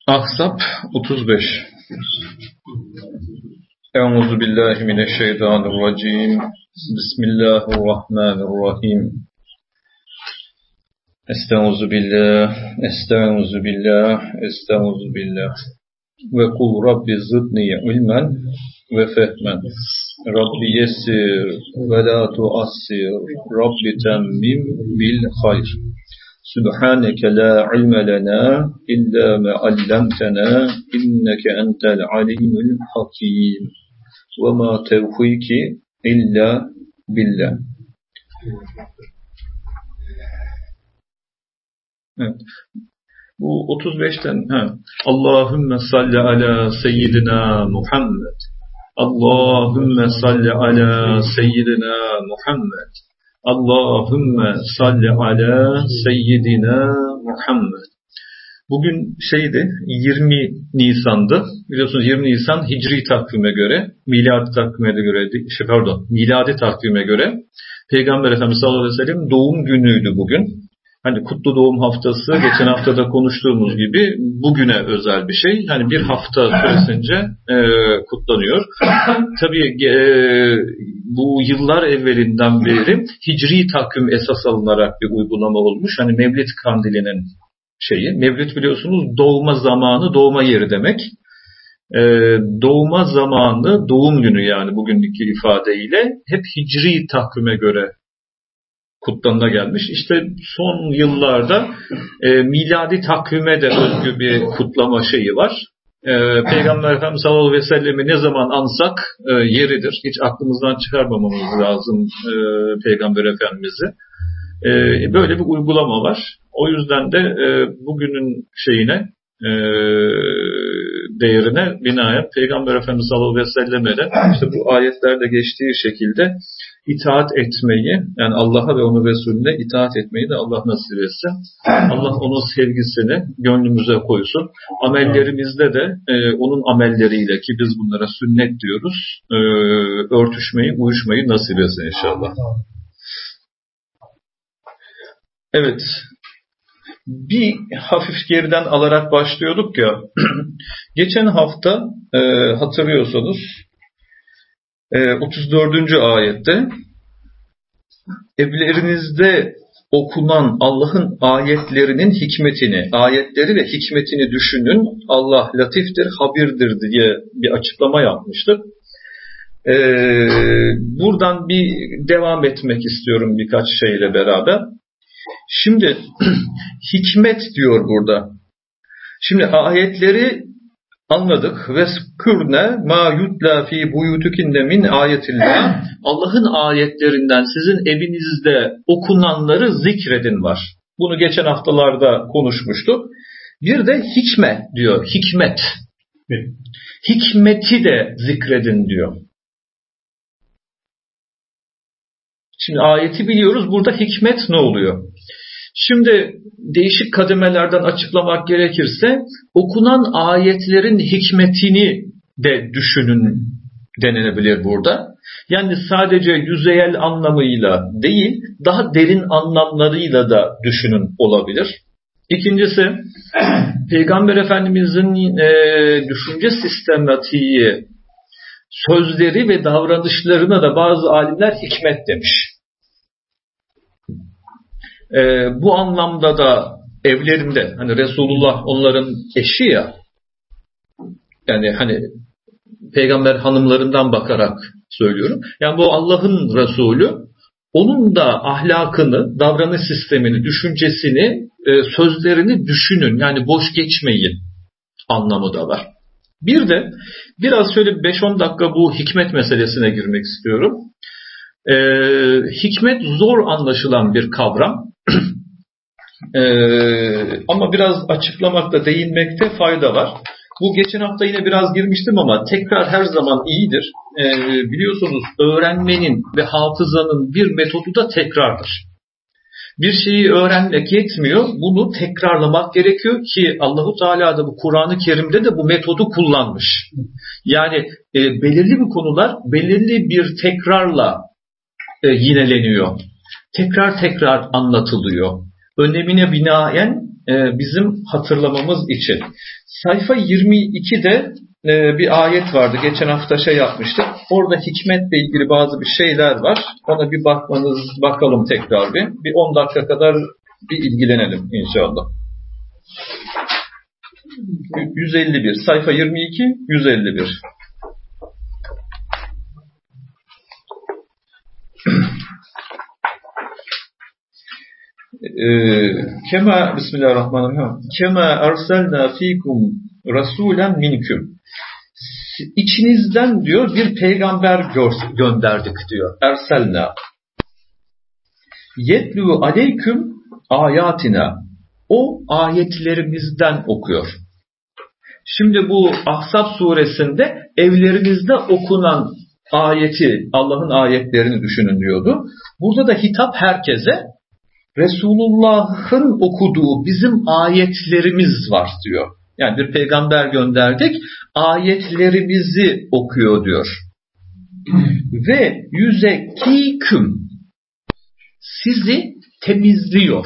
Ahzab 35. Euzu billahi mineşşeytanirracim. Bismillahirrahmanirrahim. Estaizu billah. Ve kul Rabbi zidni ilmen ve fehmen. Rabbi yessir ve la tuassir. Rabbi temmim bil hayr. Subhaneke la ilme lena illa ma allamtana inneke entel alimul hakim. Ve ma tevfiki illa billah. Evet. Bu 35'ten Allahümme salli ala seyyidina Muhammed. Allahümme salli ala seyyidina Muhammed. Allahümme salli ala seyyidina Muhammed. Bugün 20 Nisan'dı. Biliyorsunuz 20 Nisan Hicri takvime göre, miladi takvime göre Peygamber Efendimiz sallallahu aleyhi ve sellem doğum günüydü bugün. Hani kutlu doğum haftası geçen haftada konuştuğumuz gibi bugüne özel bir şey. Hani bir hafta süresince kutlanıyor. Tabii bu yıllar evvelinden beri Hicri takvim esas alınarak bir uygulama olmuş. Hani Mevlid Kandili'nin şeyi. Mevlid biliyorsunuz doğma zamanı, doğma yeri demek. Doğma zamanı, doğum günü yani bugünkü ifadeyle hep Hicri takvime göre kutlanına gelmiş. İşte son yıllarda miladi takvime de özgü bir kutlama şeyi var. Peygamber Efendimiz sallallahu aleyhi ve sellem'i ne zaman ansak yeridir. Hiç aklımızdan çıkarmamamız lazım Peygamber Efendimiz'i. Böyle bir uygulama var. O yüzden de bugünün değerine binaen Peygamber Efendimiz sallallahu aleyhi ve selleme de işte bu ayetlerde geçtiği şekilde itaat etmeyi, yani Allah'a ve onun Resulüne itaat etmeyi de Allah nasip etse. Allah onun sevgisini gönlümüze koysun. Amellerimizde de onun amelleriyle, ki biz bunlara sünnet diyoruz, örtüşmeyi, uyuşmayı nasip etsin inşallah. Evet. Bir hafif geriden alarak başlıyorduk ya. Geçen hafta hatırlıyorsanız 34. ayette evlerinizde okunan Allah'ın ayetlerinin hikmetini, ayetleri ve hikmetini düşünün. Allah latiftir, habirdir diye bir açıklama yapmıştık. Buradan bir devam etmek istiyorum birkaç şeyle beraber. Şimdi hikmet diyor burada. Şimdi ayetleri anladık. Veskürne ma yutla fi buyutukinne min ayetillah. Allah'ın ayetlerinden sizin evinizde okunanları zikredin var. Bunu geçen haftalarda konuşmuştuk. Bir de hikme diyor. Hikmet. Hikmeti de zikredin diyor. Şimdi ayeti biliyoruz. Burada hikmet ne oluyor? Şimdi değişik kademelerden açıklamak gerekirse okunan ayetlerin hikmetini de düşünün denilebilir burada. Yani sadece yüzeyel anlamıyla değil, daha derin anlamlarıyla da düşünün olabilir. İkincisi, Peygamber Efendimizin düşünce sistematiği, sözleri ve davranışlarına da bazı alimler hikmet demiş. Bu anlamda da evlerinde, hani Resulullah onların eşi ya, yani hani peygamber hanımlarından bakarak söylüyorum. Yani bu Allah'ın Resulü, onun da ahlakını, davranış sistemini, düşüncesini, sözlerini düşünün. Yani boş geçmeyin anlamı da var. Bir de biraz şöyle 5-10 dakika bu hikmet meselesine girmek istiyorum. Hikmet zor anlaşılan bir kavram. Ama biraz açıklamakta, değinmekte fayda var. Bu geçen hafta yine biraz girmiştim ama tekrar her zaman iyidir. Biliyorsunuz öğrenmenin ve hafızanın bir metodu da tekrardır. Bir şeyi öğrenmek yetmiyor, bunu tekrarlamak gerekiyor ki Allahu Teala da bu Kur'an-ı Kerim'de de bu metodu kullanmış. Yani belirli bir konular belirli bir tekrarla yineleniyor. Tekrar anlatılıyor. Önemine binaen bizim hatırlamamız için. Sayfa 22'de bir ayet vardı. Geçen hafta yapmıştık. Orada hikmetle ilgili bazı bir şeyler var. Ona bir bakalım tekrar bir. Bir 10 dakika kadar bir ilgilenelim inşallah. 151. Sayfa 22, 151. Bismillahirrahmanirrahim. Kema erselna fikum rasulen minkum. İçinizden diyor bir peygamber gönderdik diyor. Erselna. Yetlu aleyküm ayatina. O ayetlerimizden okuyor. Şimdi bu Ahzab suresinde evlerinizde okunan ayeti, Allah'ın ayetlerini düşünün diyordu. Burada da hitap herkese, Resulullah'ın okuduğu bizim ayetlerimiz var diyor. Yani bir peygamber gönderdik, ayetlerimizi okuyor diyor. Ve yüzekkîküm, sizi temizliyor.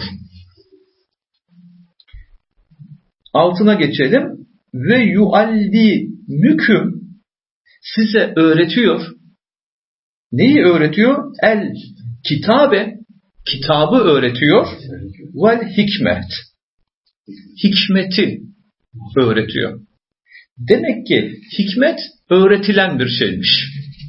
Altına geçelim. Ve yuallimüküm, size öğretiyor. Neyi öğretiyor? El kitabe, kitabı öğretiyor. Vel hikmet, hikmeti öğretiyor. Demek ki hikmet öğretilen bir şeymiş.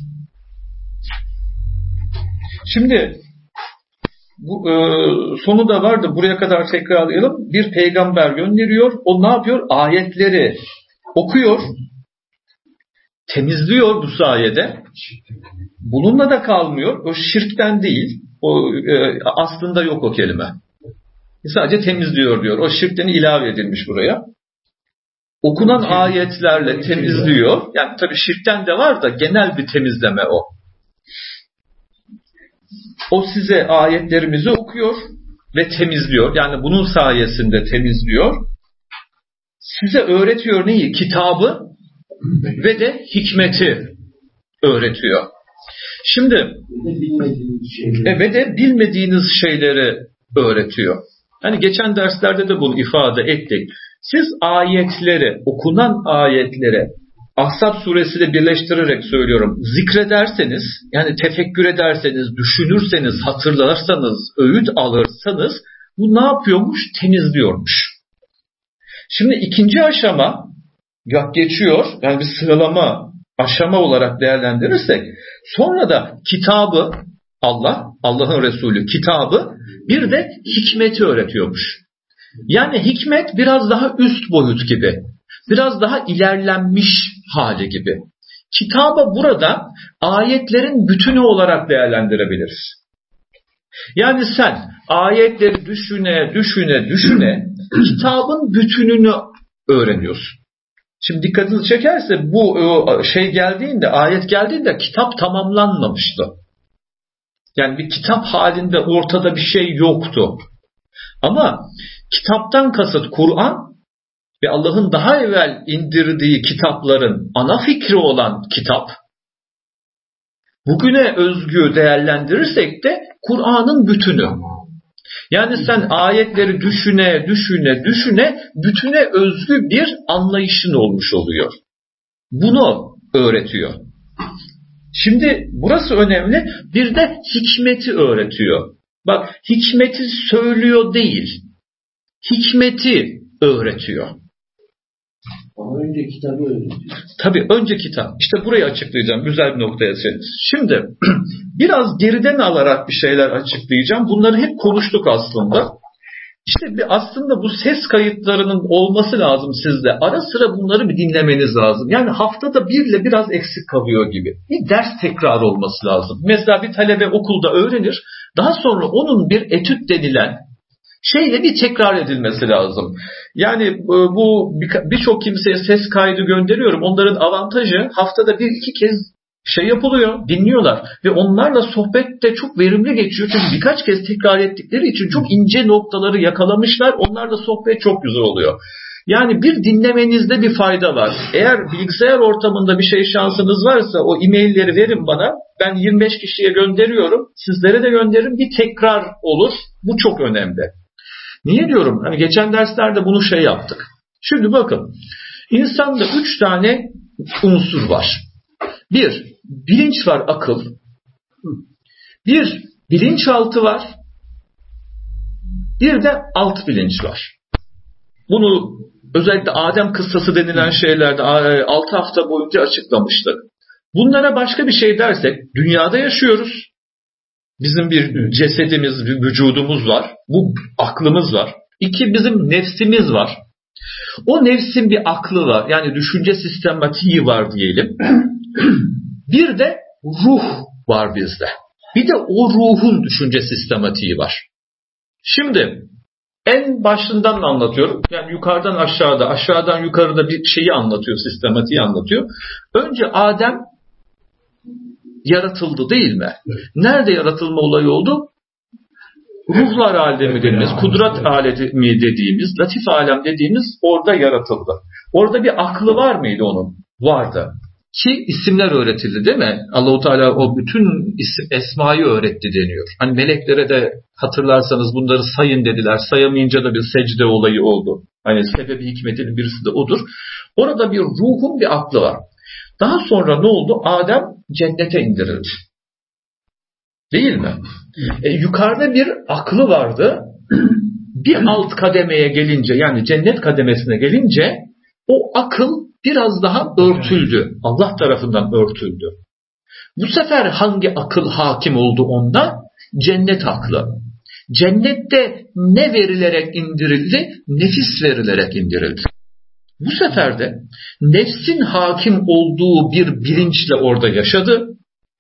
Şimdi bu sonu da vardı. Buraya kadar tekrarlayalım. Bir peygamber gönderiyor. O ne yapıyor? Ayetleri okuyor. Temizliyor bu sayede. Bununla da kalmıyor. O şirkten değil. O aslında yok o kelime. Sadece temizliyor diyor. O şirkten ilave edilmiş buraya. Okunan ayetlerle temizliyor. Yani tabii şirkten de var da genel bir temizleme o. O size ayetlerimizi okuyor ve temizliyor. Yani bunun sayesinde temizliyor. Size öğretiyor neyi? Kitabı ve de hikmeti öğretiyor. Şimdi ve de bilmediğiniz şeyleri öğretiyor. Hani geçen derslerde de bunu ifade ettik. Siz ayetleri, okunan ayetleri Ahzab suresiyle birleştirerek söylüyorum. Zikrederseniz, yani tefekkür ederseniz, düşünürseniz, hatırlarsanız, öğüt alırsanız bu ne yapıyormuş? Temizliyormuş. Şimdi ikinci aşama geçiyor. Yani bir sıralama aşama olarak değerlendirirsek sonra da kitabı Allah'ın Resulü kitabı bir de hikmeti öğretiyormuş. Yani hikmet biraz daha üst boyut gibi. Biraz daha ilerlenmiş hali gibi. Kitabı burada ayetlerin bütünü olarak değerlendirebiliriz. Yani sen ayetleri düşüne kitabın bütününü öğreniyorsun. Şimdi dikkatinizi çekerse bu ayet geldiğinde kitap tamamlanmamıştı. Yani bir kitap halinde ortada bir şey yoktu. Ama kitaptan kasıt Kur'an ve Allah'ın daha evvel indirdiği kitapların ana fikri olan kitap, bugüne özgü değerlendirirsek de Kur'an'ın bütünü. Yani sen ayetleri düşüne bütüne özgü bir anlayışın olmuş oluyor. Bunu öğretiyor. Şimdi burası önemli. Bir de hikmeti öğretiyor. Bak, hikmeti söylüyor değil. Hikmeti öğretiyor. Ama önce kitabı öğretiyor. Tabii önce kitap. İşte burayı açıklayacağım. Güzel bir noktaya seniz. Şimdi biraz geriden alarak bir şeyler açıklayacağım. Bunları hep konuştuk aslında. İşte aslında bu ses kayıtlarının olması lazım sizde. Ara sıra bunları bir dinlemeniz lazım. Yani haftada birle biraz eksik kalıyor gibi. Bir ders tekrar olması lazım. Mesela bir talebe okulda öğrenir. Daha sonra onun bir etüt denilen şeyle bir tekrar edilmesi lazım. Yani bu birçok kimseye ses kaydı gönderiyorum. Onların avantajı haftada 1-2 kez yapılıyor, dinliyorlar ve onlarla sohbet de çok verimli geçiyor. Çünkü birkaç kez tekrar ettikleri için çok ince noktaları yakalamışlar. Onlarla sohbet çok güzel oluyor. Yani bir dinlemenizde bir fayda var. Eğer bilgisayar ortamında bir şansınız varsa o e-mailleri verin bana. Ben 25 kişiye gönderiyorum. Sizlere de gönderirim. Bir tekrar olur. Bu çok önemli. Niye diyorum? Hani geçen derslerde bunu yaptık. Şimdi bakın. İnsanda 3 tane unsur var. Bir, bilinç var, akıl. Bir, bilinçaltı var. Bir de alt bilinç var. Bunu özellikle Adem kıssası denilen şeylerde 6 hafta boyunca açıklamıştık. Bunlara başka bir şey dersek, dünyada yaşıyoruz. Bizim bir cesedimiz, bir vücudumuz var. Bu aklımız var. 2, bizim nefsimiz var. O nefsin bir aklı var. Yani düşünce sistematiği var diyelim. Bir de ruh var bizde. Bir de o ruhun düşünce sistematiği var. Şimdi en başından anlatıyorum. Yani yukarıdan aşağıda, aşağıdan yukarıda bir şeyi anlatıyor, sistematiği anlatıyor. Önce Adem yaratıldı değil mi? Evet. Nerede yaratılma olayı oldu? Ruhlar alemi dediğimiz, kudret alemi dediğimiz, latif alem dediğimiz orada yaratıldı. Orada bir aklı var mıydı onun? Vardı. Ki isimler öğretildi değil mi? Allah-u Teala o bütün esmayı öğretti deniyor. Hani meleklere de hatırlarsanız bunları sayın dediler. Sayamayınca da bir secde olayı oldu. Hani sebebi hikmetinin birisi de odur. Orada bir ruhun bir aklı var. Daha sonra ne oldu? Adem cennete indirildi. Değil mi? Yukarıda bir aklı vardı. Bir alt kademeye gelince, yani cennet kademesine gelince o akıl biraz daha örtüldü. Allah tarafından örtüldü. Bu sefer hangi akıl hakim oldu onda? Cennet aklı. Cennette ne verilerek indirildi? Nefis verilerek indirildi. Bu sefer de nefsin hakim olduğu bir bilinçle orada yaşadı.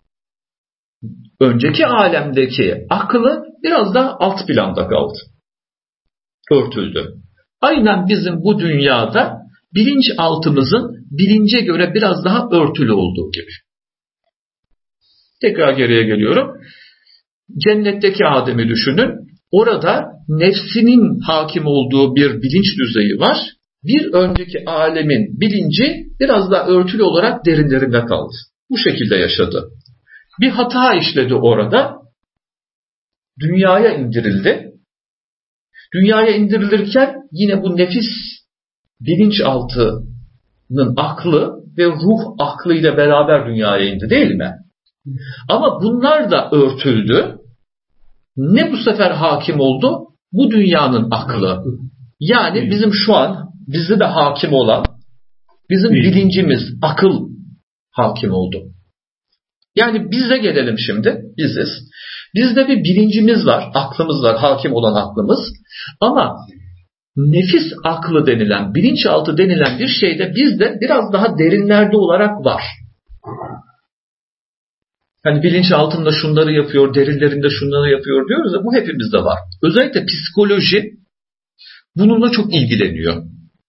Önceki alemdeki aklı biraz daha alt planda kaldı. Örtüldü. Aynen bizim bu dünyada bilinçaltımızın bilince göre biraz daha örtülü olduğu gibi. Tekrar geriye geliyorum. Cennetteki Adem'i düşünün. Orada nefsinin hakim olduğu bir bilinç düzeyi var. Bir önceki alemin bilinci biraz daha örtülü olarak derinlerinde kaldı. Bu şekilde yaşadı. Bir hata işledi orada. Dünyaya indirildi. Dünyaya indirilirken yine bu nefis bilinçaltının aklı ve ruh aklıyla beraber dünyaya indi değil mi? Ama bunlar da örtüldü. Ne bu sefer hakim oldu? Bu dünyanın aklı. Yani bizim şu an bizde de hakim olan bizim bilincimiz, akıl hakim oldu. Yani bize gelelim şimdi, biziz. Bizde bir bilincimiz var, aklımız var, hakim olan aklımız. Ama nefis aklı denilen, bilinçaltı denilen bir şey de bizde biraz daha derinlerde olarak var. Hani bilinçaltında şunları yapıyor, derinlerinde şunları yapıyor diyoruz ya, bu hepimizde var. Özellikle psikoloji bununla çok ilgileniyor.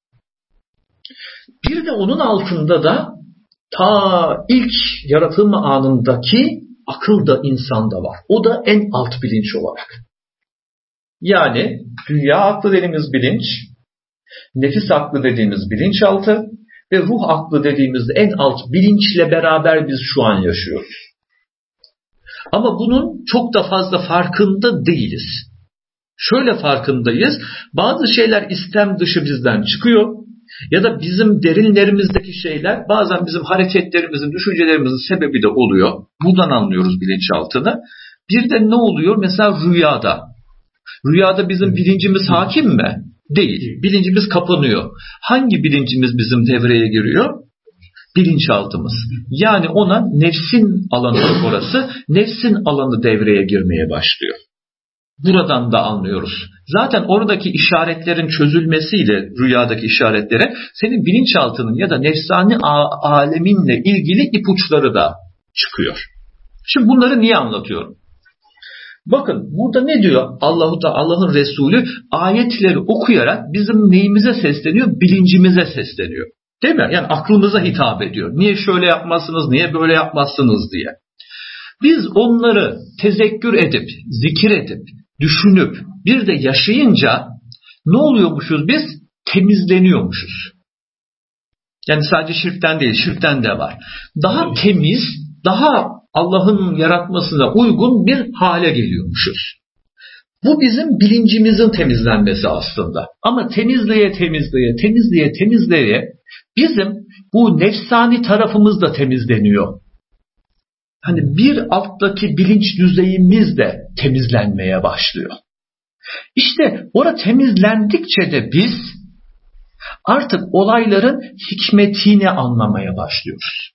Bir de onun altında da ta ilk yaratılma anındaki akıl da insanda var. O da en alt bilinç olarak. Yani dünya aklı dediğimiz bilinç, nefis aklı dediğimiz bilinçaltı ve ruh aklı dediğimiz en alt bilinçle beraber biz şu an yaşıyoruz. Ama bunun çok da fazla farkında değiliz. Şöyle farkındayız, bazı şeyler istem dışı bizden çıkıyor. Ya da bizim derinlerimizdeki şeyler bazen bizim hareketlerimizin, düşüncelerimizin sebebi de oluyor. Buradan anlıyoruz bilinçaltını. Bir de ne oluyor? Mesela rüyada. Rüyada bizim bilincimiz hakim mi? Değil. Bilincimiz kapanıyor. Hangi bilincimiz bizim devreye giriyor? Bilinçaltımız. Yani ona nefsin alanı orası. Nefsin alanı devreye girmeye başlıyor. Buradan da anlıyoruz. Zaten oradaki işaretlerin çözülmesiyle rüyadaki işaretlere senin bilinçaltının ya da nefsani aleminle ilgili ipuçları da çıkıyor. Şimdi bunları niye anlatıyorum? Bakın burada ne diyor Allah'ın Resulü? Ayetleri okuyarak bizim neyimize sesleniyor? Bilincimize sesleniyor. Değil mi? Yani aklımıza hitap ediyor. Niye şöyle yapmazsınız, niye böyle yapmazsınız diye. Biz onları tezekkür edip, zikir edip, düşünüp bir de yaşayınca ne oluyormuşuz biz? Temizleniyormuşuz. Yani sadece şirkten değil, şirkten de var. Daha temiz, daha Allah'ın yaratmasına uygun bir hale geliyormuşuz. Bu bizim bilincimizin temizlenmesi aslında. Ama temizleye bizim bu nefsani tarafımız da temizleniyor. Hani bir alttaki bilinç düzeyimiz de temizlenmeye başlıyor. İşte orada temizlendikçe de biz artık olayların hikmetini anlamaya başlıyoruz.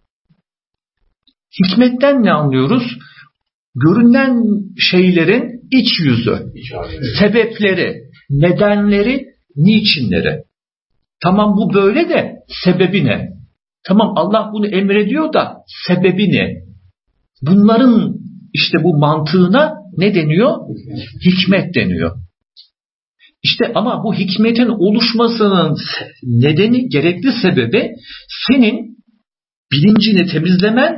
Hikmetten ne anlıyoruz? Görünen şeylerin iç yüzü, sebepleri, nedenleri, niçinleri. Tamam bu böyle de sebebi ne? Tamam Allah bunu emrediyor da sebebi ne? Bunların işte bu mantığına ne deniyor? Hikmet deniyor. İşte ama bu hikmetin oluşmasının nedeni, gerekli sebebi senin bilincini temizlemen,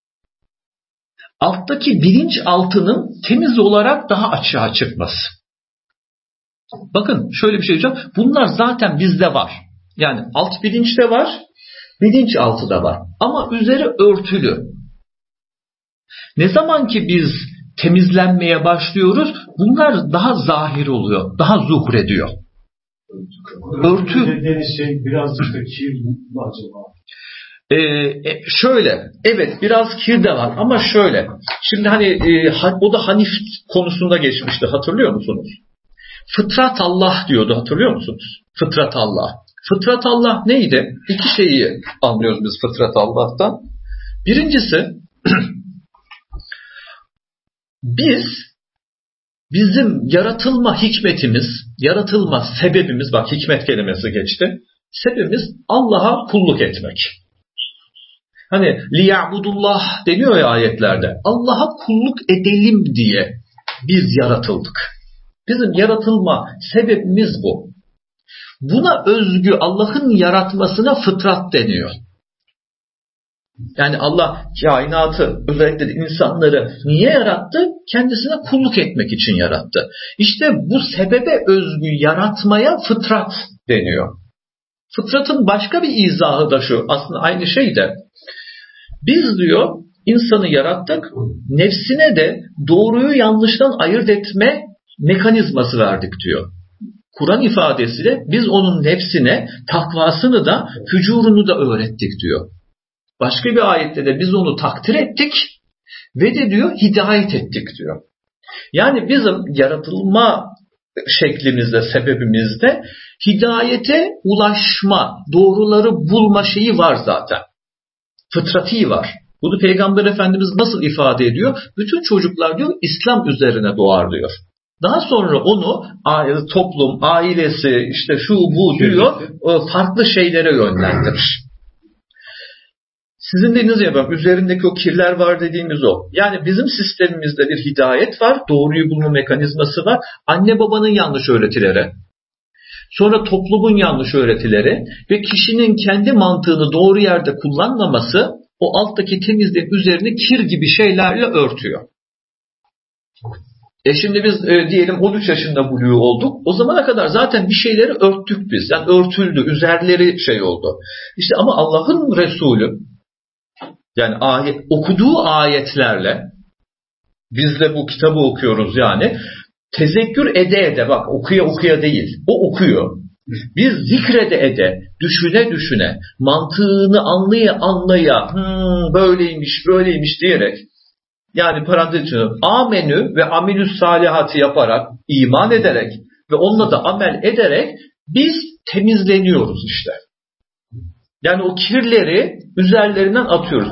alttaki bilinç altının temiz olarak daha açığa çıkması. Bakın şöyle bir şey diyeceğim. Bunlar zaten bizde var. Yani alt bilinçte var, bilinç altı da var. Ama üzeri örtülü. Ne zaman ki biz temizlenmeye başlıyoruz, bunlar daha zahir oluyor, daha zuhur ediyor. Örtü dediğiniz şey birazcık da kir mi acaba? Şöyle, evet biraz kir de var ama şöyle. Şimdi hani o da Hanif konusunda geçmişti, hatırlıyor musunuz? Fıtrat Allah diyordu, hatırlıyor musunuz? Fıtrat Allah. Fıtrat Allah neydi? İki şeyi anlıyoruz biz fıtrat Allah'tan. Birincisi bizim yaratılma hikmetimiz, yaratılma sebebimiz, bak hikmet kelimesi geçti. Sebebimiz Allah'a kulluk etmek. Hani liya'budullah deniyor ya ayetlerde. Allah'a kulluk edelim diye biz yaratıldık. Bizim yaratılma sebebimiz bu. Buna özgü Allah'ın yaratmasına fıtrat deniyor. Yani Allah kainatı, özellikle de insanları niye yarattı? Kendisine kulluk etmek için yarattı. İşte bu sebebe özgü yaratmaya fıtrat deniyor. Fıtratın başka bir izahı da şu, aslında aynı şey de. Biz diyor insanı yarattık, nefsine de doğruyu yanlıştan ayırt etme mekanizması verdik diyor. Kur'an ifadesiyle biz onun nefsine takvasını da fücurunu da öğrettik diyor. Başka bir ayette de biz onu takdir ettik ve de diyor hidayet ettik diyor. Yani bizim yaratılma şeklimizde, sebebimizde hidayete ulaşma, doğruları bulma şeyi var zaten. Fıtrati var. Bunu Peygamber Efendimiz nasıl ifade ediyor? Bütün çocuklar diyor İslam üzerine doğar diyor. Daha sonra onu toplum, ailesi, işte şu bu diyor farklı şeylere yönlendirir. Sizin dediğiniz gibi üzerindeki o kirler var dediğimiz o. Yani bizim sistemimizde bir hidayet var, doğruyu bulma mekanizması var. Anne babanın yanlış öğretileri, sonra toplumun yanlış öğretileri ve kişinin kendi mantığını doğru yerde kullanmaması o alttaki temizliğin üzerini kir gibi şeylerle örtüyor. Şimdi biz diyelim 13 yaşında buluğ olduk. O zamana kadar zaten bir şeyleri örttük biz. Yani örtüldü, üzerleri şey oldu. İşte ama Allah'ın Resulü yani okuduğu ayetlerle biz de bu kitabı okuyoruz yani. Tezekkür ede bak okuya değil. O okuyor. Biz zikrede düşüne mantığını anlaya böyleymiş diyerek yani parantez içinde amenü ve amilüs salihatı yaparak iman ederek ve onunla da amel ederek biz temizleniyoruz işte. Yani o kirleri üzerlerinden atıyoruz.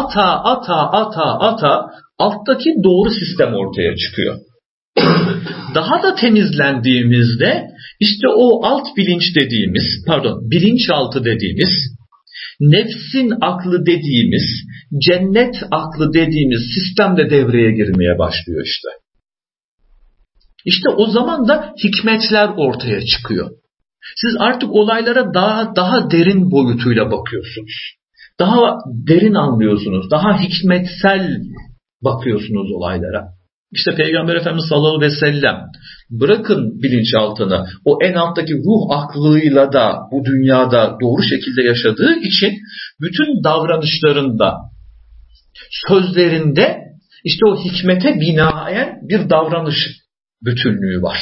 Ata alttaki doğru sistem ortaya çıkıyor. Daha da temizlendiğimizde işte o alt bilinç dediğimiz, bilinçaltı dediğimiz, nefsin aklı dediğimiz, cennet aklı dediğimiz sistem de devreye girmeye başlıyor işte. İşte o zaman da hikmetler ortaya çıkıyor. Siz artık olaylara daha derin boyutuyla bakıyorsunuz. Daha derin anlıyorsunuz. Daha hikmetsel bakıyorsunuz olaylara. İşte Peygamber Efendimiz sallallahu aleyhi ve sellem bırakın bilinçaltını o en alttaki ruh aklıyla da bu dünyada doğru şekilde yaşadığı için bütün davranışlarında, sözlerinde işte o hikmete binaen bir davranış bütünlüğü var.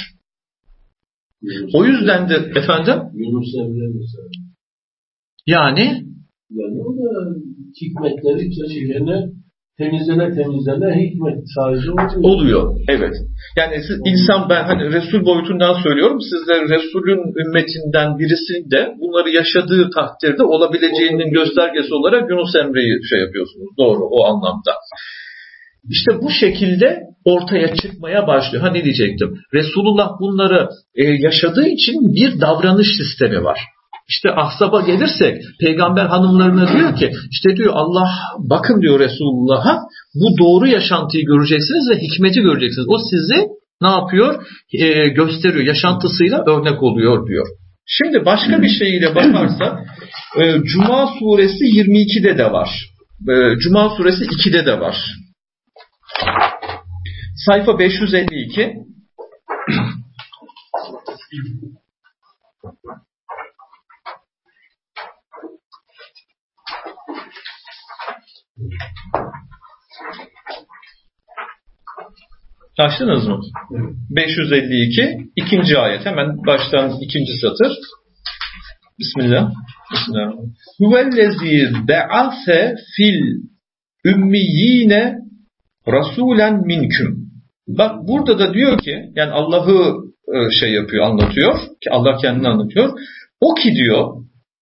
O yüzden de efendim Yunus Emre mesela. yani O da hikmetleri çeşitlerine temizlene hikmet sahibi oluyor. Evet. Yani siz insan, ben hani Resul boyutundan söylüyorum. Sizler Resul'ün ümmetinden birisi de bunları yaşadığı takdirde olabileceğinin göstergesi olarak Yunus Emre'yi şey yapıyorsunuz. Doğru, o anlamda. İşte bu şekilde ortaya çıkmaya başlıyor. Ne diyecektim? Resulullah bunları yaşadığı için bir davranış sistemi var. İşte Ahzab'a gelirsek peygamber hanımlarına diyor ki işte diyor Allah, bakın diyor Resulullah'a, bu doğru yaşantıyı göreceksiniz ve hikmeti göreceksiniz. O sizi ne yapıyor? Gösteriyor. Yaşantısıyla örnek oluyor diyor. Şimdi başka bir şeyiyle bakarsak Cuma suresi 22'de de var. Cuma suresi 2'de de var. Sayfa 552. Açtınız mı? 552. ikinci ayet. Hemen baştan ikinci satır. Bismillah. Huvellezî be'ase fil ümmiyine rasulen minküm. Bak burada da diyor ki, yani Allah'ı şey yapıyor, anlatıyor. Ki Allah kendini anlatıyor. O ki diyor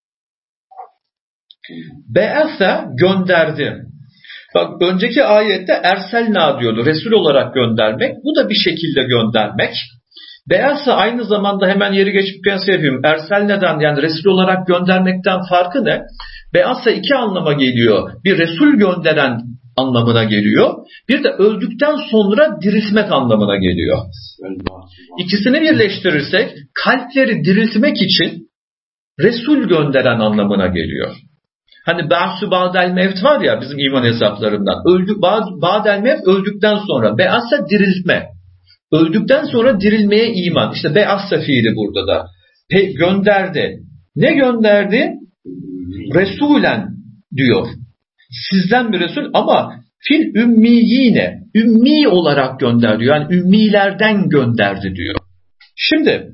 be'ase gönderdi. Bak önceki ayette erselna diyordu. Resul olarak göndermek. Bu da bir şekilde göndermek. Be'ase aynı zamanda hemen yeri geçip piyasa yapayım. Erselne'den, yani Resul olarak göndermekten farkı ne? Be'ase iki anlama geliyor. Bir Resul gönderen anlamına geliyor. Bir de öldükten sonra diriltmek anlamına geliyor. İkisini birleştirirsek kalpleri diriltmek için Resul gönderen anlamına geliyor. Hani ba'su ba'del mevt var ya bizim iman hesaplarından. Ba'del mevt öldükten sonra. Be'asa diriltme. Öldükten sonra dirilmeye iman. İşte be'asa fiili burada da. Gönderdi. Ne gönderdi? Resulen diyor. Sizden bir Resul ama fil ümmiyine. Ümmi olarak gönderdi. Yani ümmilerden gönderdi diyor. Şimdi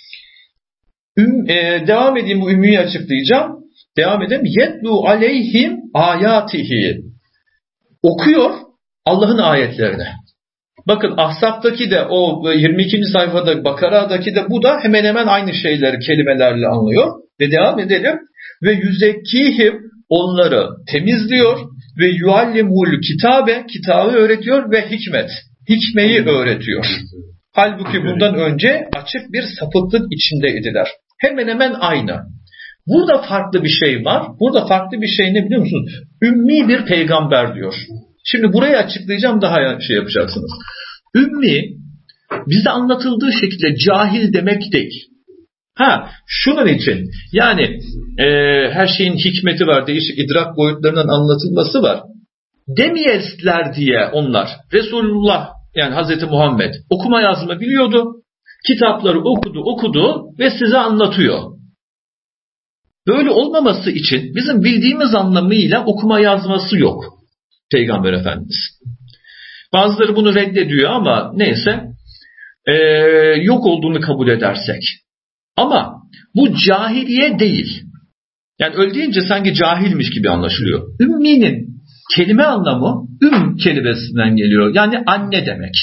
devam edeyim, bu ümmiyi açıklayacağım. Devam edelim. Yetlu aleyhim ayatihi. Okuyor Allah'ın ayetlerini. Bakın Ahzab'daki de o 22. sayfada, Bakara'daki de bu da hemen hemen aynı şeyleri kelimelerle anlıyor. Ve devam edelim. Ve yüzekkihim, onları temizliyor. Ve yuallimul kitabe, kitabı öğretiyor ve hikmeyi öğretiyor. Halbuki bundan önce açık bir sapıklık içindeydiler. Hemen hemen aynı. Burada farklı bir şey var. Burada farklı bir şey ne biliyor musunuz? Ümmi bir peygamber diyor. Şimdi burayı açıklayacağım, daha şey yapacaksınız. Ümmi bize anlatıldığı şekilde cahil demek değil. Şunun için yani her şeyin hikmeti var, değişik idrak boyutlarının anlatılması var. Demeyesler diye onlar Resulullah, yani Hazreti Muhammed okuma yazma biliyordu. Kitapları okudu ve size anlatıyor. Böyle olmaması için bizim bildiğimiz anlamıyla okuma yazması yok Peygamber Efendimiz. Bazıları bunu reddediyor ama neyse yok olduğunu kabul edersek. Ama bu cahiliye değil. Yani öyle deyince sanki cahilmiş gibi anlaşılıyor. Ümminin kelime anlamı kelimesinden geliyor. Yani anne demek.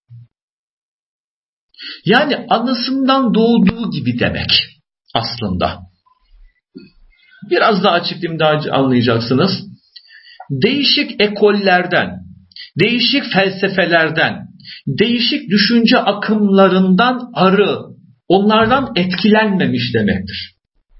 Yani anasından doğduğu gibi demek aslında. Biraz daha açıklayayım, daha anlayacaksınız. Değişik ekollerden, değişik felsefelerden, değişik düşünce akımlarından arı, onlardan etkilenmemiş demektir.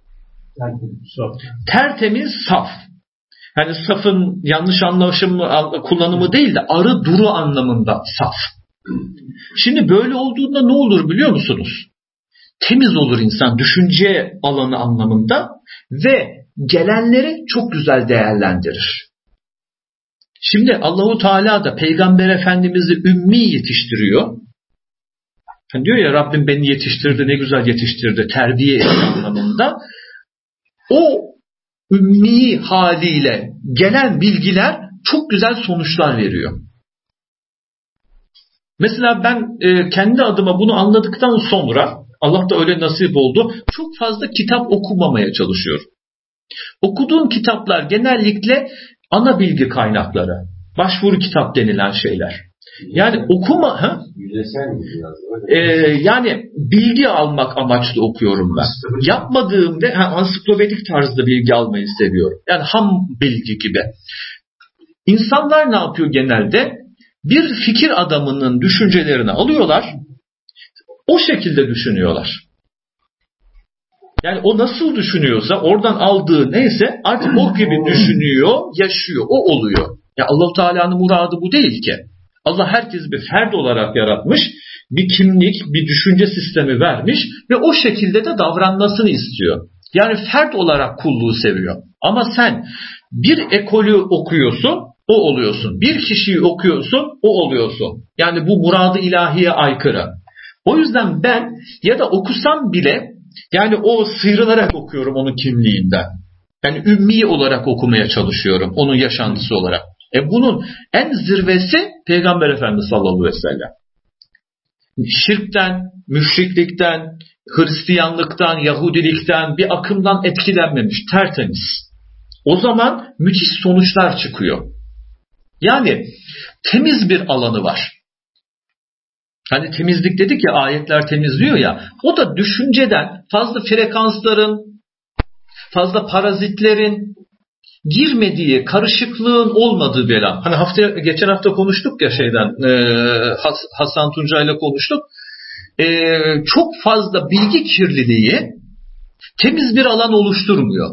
Tertemiz, saf. Hani safın yanlış kullanımı değil de arı duru anlamında saf. Şimdi böyle olduğunda ne olur biliyor musunuz? Temiz olur insan, düşünce alanı anlamında ve gelenleri çok güzel değerlendirir. Şimdi Allahu Teala da Peygamber Efendimiz'i ümmi yetiştiriyor. Hani diyor ya, Rabbim beni yetiştirdi, ne güzel yetiştirdi, terbiye etti anlamında. O ümmi haliyle gelen bilgiler çok güzel sonuçlar veriyor. Mesela ben kendi adıma bunu anladıktan sonra, Allah da öyle nasip oldu, çok fazla kitap okumamaya çalışıyorum. Okuduğum kitaplar genellikle ana bilgi kaynakları, başvuru kitap denilen şeyler. Yani okuma, yani bilgi almak amaçlı okuyorum ben. Yapmadığımda ansiklopedik tarzda bilgi almayı seviyorum. Yani ham bilgi gibi. İnsanlar ne yapıyor genelde? Bir fikir adamının düşüncelerini alıyorlar, o şekilde düşünüyorlar. Yani o nasıl düşünüyorsa, oradan aldığı neyse artık o gibi düşünüyor, yaşıyor, o oluyor. Ya Allah-u Teala'nın muradı bu değil ki. Allah herkesi bir ferd olarak yaratmış, bir kimlik, bir düşünce sistemi vermiş ve o şekilde de davranmasını istiyor. Yani ferd olarak kulluğu seviyor. Ama sen bir ekolü okuyorsun, o oluyorsun. Bir kişiyi okuyorsun, o oluyorsun. Yani bu muradı ilahiye aykırı. O yüzden ben ya da okusam bile yani o sıyrılarak okuyorum onun kimliğinden. Yani ümmi olarak okumaya çalışıyorum onun yaşantısı olarak. Bunun en zirvesi Peygamber Efendimiz sallallahu aleyhi ve sellem. Şirkten, müşriklikten, Hristiyanlıktan, Yahudilikten, bir akımdan etkilenmemiş, tertemiz. O zaman müthiş sonuçlar çıkıyor. Yani temiz bir alanı var. Hani temizlik dedik ya, ayetler temizliyor ya, o da düşünceden fazla frekansların, fazla parazitlerin girmediği, karışıklığın olmadığı bir alan. Hani geçen hafta konuştuk ya Hasan Tunca ile konuştuk. Çok fazla bilgi kirliliği temiz bir alan oluşturmuyor.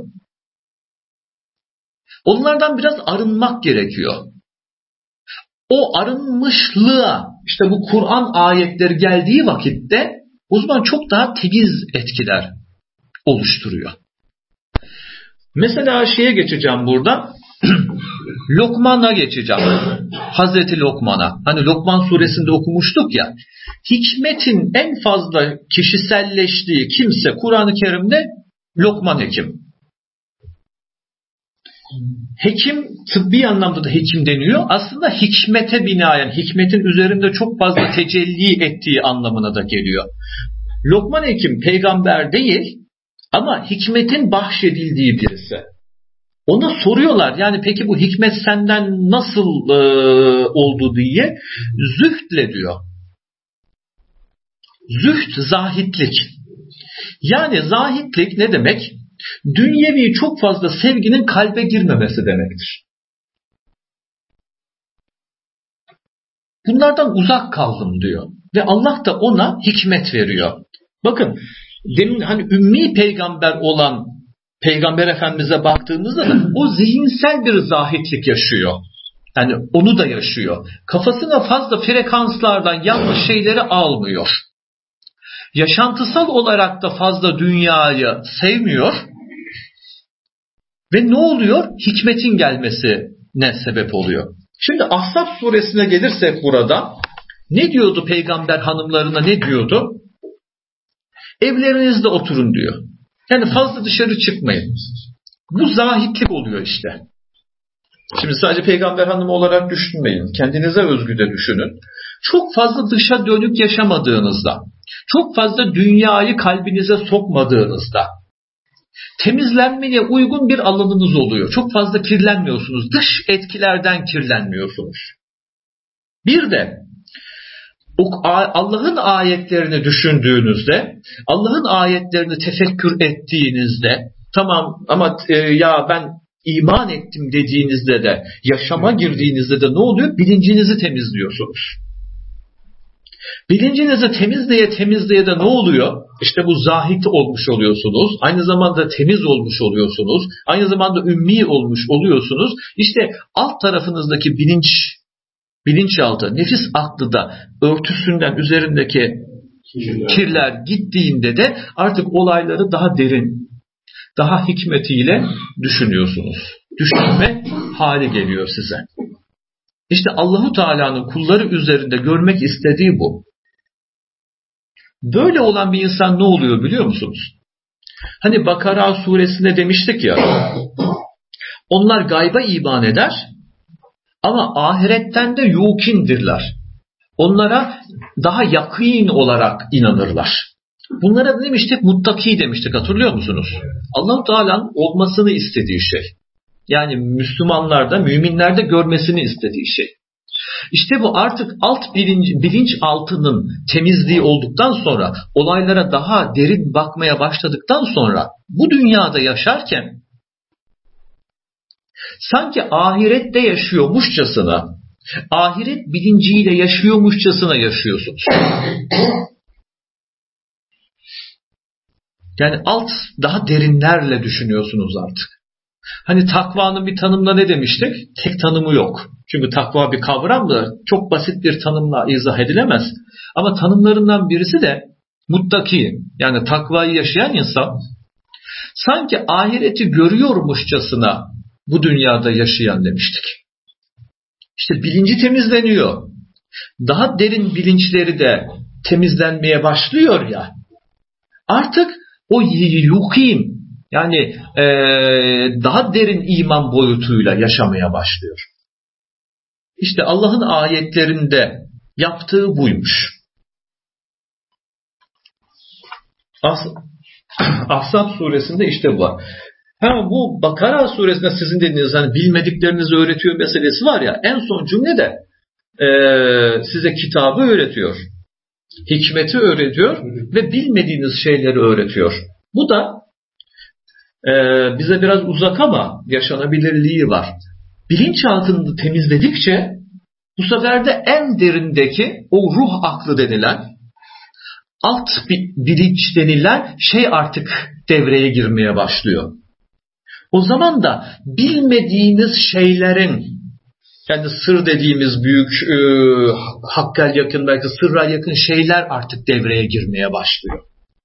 Onlardan biraz arınmak gerekiyor. O arınmışlığa işte bu Kur'an ayetleri geldiği vakitte o zaman çok daha temiz etkiler oluşturuyor. Mesela şeye geçeceğim burada. Lokman'a geçeceğim. Hazreti Lokman'a. Hani Lokman suresinde okumuştuk ya. Hikmetin en fazla kişiselleştiği kimse Kur'an-ı Kerim'de Lokman hekim. Hekim tıbbi anlamda da hekim deniyor. Aslında hikmete binaen, hikmetin üzerinde çok fazla tecelli ettiği anlamına da geliyor. Lokman hekim peygamber değil ama hikmetin bahşedildiği birisi. Ona soruyorlar yani peki bu hikmet senden nasıl oldu diye. Zühdle diyor. Zühd zahitlik. Yani zahitlik ne demek? Dünyevi çok fazla sevginin kalbe girmemesi demektir. Bunlardan uzak kaldım diyor. Ve Allah da ona hikmet veriyor. Bakın demin hani ümmi peygamber olan Peygamber Efendimiz'e baktığımızda da o zihinsel bir zahitlik yaşıyor. Yani onu da yaşıyor. Kafasına fazla frekanslardan yanlış şeyleri almıyor. Yaşantısal olarak da fazla dünyayı sevmiyor. Ve ne oluyor? Hikmetin gelmesine sebep oluyor. Şimdi Ahzab suresine gelirsek burada ne diyordu peygamber hanımlarına, ne diyordu? Evlerinizde oturun diyor. Yani fazla dışarı çıkmayın. Bu zahitlik oluyor işte. Şimdi sadece peygamber hanımı olarak düşünmeyin. Kendinize özgü de düşünün. Çok fazla dışa dönük yaşamadığınızda, çok fazla dünyayı kalbinize sokmadığınızda, temizlenmeye uygun bir alanınız oluyor. Çok fazla kirlenmiyorsunuz. Dış etkilerden kirlenmiyorsunuz. Bir de Allah'ın ayetlerini düşündüğünüzde, Allah'ın ayetlerini tefekkür ettiğinizde, tamam ama ya ben iman ettim dediğinizde de, yaşama girdiğinizde de ne oluyor? Bilincinizi temizliyorsunuz. Bilincinizi temizleye de ne oluyor? İşte bu zahit olmuş oluyorsunuz. Aynı zamanda temiz olmuş oluyorsunuz. Aynı zamanda ümmi olmuş oluyorsunuz. İşte alt tarafınızdaki bilinçaltı, nefis aklı da örtüsünden üzerindeki kirler gittiğinde de artık olayları daha derin, daha hikmetiyle düşünüyorsunuz. Düşünme hali geliyor size. İşte Allahu Teala'nın kulları üzerinde görmek istediği bu. Böyle olan bir insan ne oluyor biliyor musunuz? Hani Bakara suresinde demiştik ya, onlar gayba iman eder ama ahiretten de yukindirler. onlara daha yakîn olarak inanırlar. Bunlara ne demiştik? Muttaki demiştik, hatırlıyor musunuz? Allah-u Teala'nın olmasını istediği şey. Yani Müslümanlarda, müminlerde görmesini istediği şey. İşte bu artık bilinç altının temizliği olduktan sonra, olaylara daha derin bakmaya başladıktan sonra, bu dünyada yaşarken sanki ahirette yaşıyormuşçasına, ahiret bilinciyle yaşıyormuşçasına yaşıyorsunuz. Yani daha derinlerle düşünüyorsunuz artık. Hani takvanın bir tanımla ne demiştik? Tek tanımı yok. Çünkü takva bir kavramdır. Çok basit bir tanımla izah edilemez. Ama tanımlarından birisi de muttaki. Yani takvayı yaşayan insan sanki ahireti görüyormuşçasına bu dünyada yaşayan demiştik. İşte bilinci temizleniyor. Daha derin bilinçleri de temizlenmeye başlıyor ya. Artık o yukin, yani daha derin iman boyutuyla yaşamaya başlıyor. İşte Allah'ın ayetlerinde yaptığı buymuş. Ahzab suresinde işte bu var. Bu Bakara suresinde sizin dediğiniz hani bilmediklerinizi öğretiyor meselesi var ya, en son cümlede size kitabı öğretiyor. Hikmeti öğretiyor ve bilmediğiniz şeyleri öğretiyor. Bu da bize biraz uzak ama yaşanabilirliği var. Bilinçaltını temizledikçe bu sefer de en derindeki o ruh aklı denilen, alt bilinç denilen şey artık devreye girmeye başlıyor. O zaman da bilmediğiniz şeylerin, yani sır dediğimiz büyük hakka yakın, belki sırra yakın şeyler artık devreye girmeye başlıyor.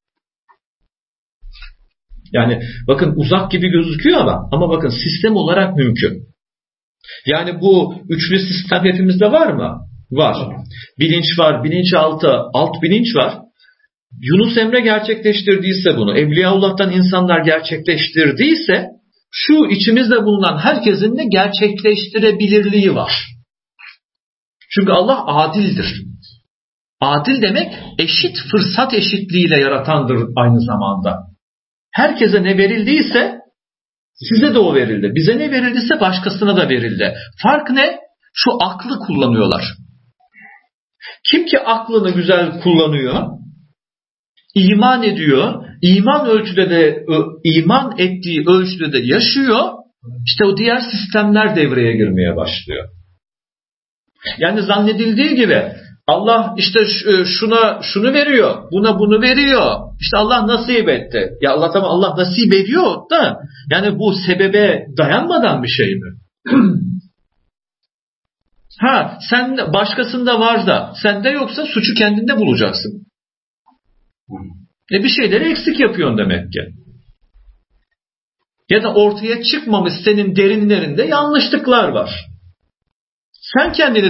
Yani bakın uzak gibi gözüküyor ama bakın sistem olarak mümkün. Yani bu üçlü sistem hepimizde var mı? Var. Bilinç var, bilinçaltı, alt bilinç var. Yunus Emre gerçekleştirdiyse bunu, Evliyaullah'tan insanlar gerçekleştirdiyse, şu içimizde bulunan herkesin de gerçekleştirebilirliği var. Çünkü Allah adildir. Adil demek eşit fırsat eşitliğiyle yaratandır aynı zamanda. Herkese ne verildiyse size de o verildi. Bize ne verildiyse başkasına da verildi. Fark ne? Şu aklı kullanıyorlar. Kim ki aklını güzel kullanıyor, iman ediyor, iman ettiği ölçüde de yaşıyor, işte o diğer sistemler devreye girmeye başlıyor. Yani zannedildiği gibi Allah işte şunu veriyor, buna bunu veriyor. İşte Allah nasip etti. Ya Allah, tamam, Allah nasip ediyor da yani bu sebebe dayanmadan bir şey mi? Sen başkasında var da sende yoksa suçu kendinde bulacaksın. Bir şeyleri eksik yapıyorsun demek ki. Ya da ortaya çıkmamış senin derinlerinde yanlışlıklar var. Sen kendini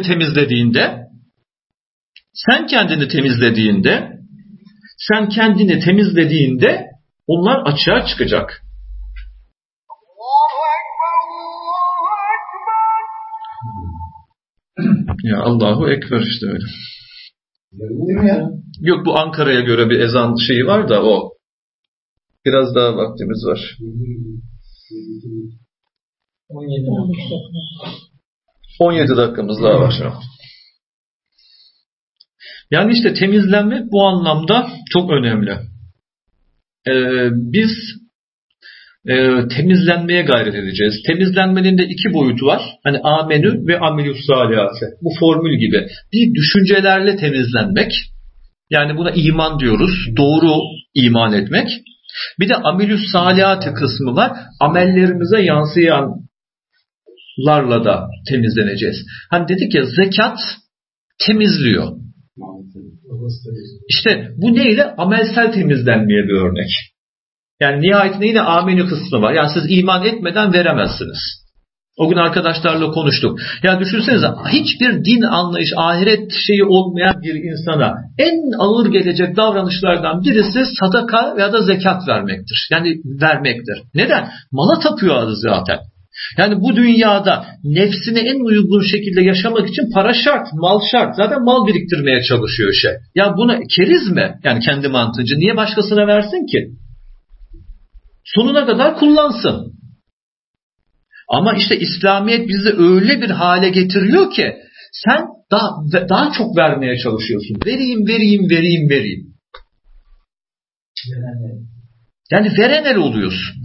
temizlediğinde onlar açığa çıkacak. Ya Allahu Ekber işte öyle. Yok, bu Ankara'ya göre bir ezan şeyi var da o. Biraz daha vaktimiz var. 17 dakikamız daha var şu an. Yani işte temizlenmek bu anlamda çok önemli. Biz temizlenmeye gayret edeceğiz. Temizlenmenin de iki boyutu var. Hani amenü ve amelüs salihati. Bu formül gibi. Bir, düşüncelerle temizlenmek. Yani buna iman diyoruz. Doğru iman etmek. Bir de amelüs salihati kısmı var. Amellerimize yansıyanlarla da temizleneceğiz. Hani dedik ya, zekat temizliyor. İşte bu neyle? Amelsel temizlenmeye bir örnek. Yani nihayetinde yine amenü kısmı var. Yani siz iman etmeden veremezsiniz. O gün arkadaşlarla konuştuk. Ya düşünsenize, hiçbir din anlayış, ahiret şeyi olmayan bir insana en ağır gelecek davranışlardan birisi sadaka ya da zekat vermektir. Yani vermektir. Neden? Mala tapıyor zaten. Yani bu dünyada nefsine en uygun şekilde yaşamak için para şart, mal şart. Zaten mal biriktirmeye çalışıyor şey. Ya buna keriz mi? Yani kendi mantığınca. Niye başkasına versin ki? Sonuna kadar kullansın. Ama işte İslamiyet bizi öyle bir hale getiriyor ki sen daha çok vermeye çalışıyorsun. Vereyim. Yani verenel oluyorsun.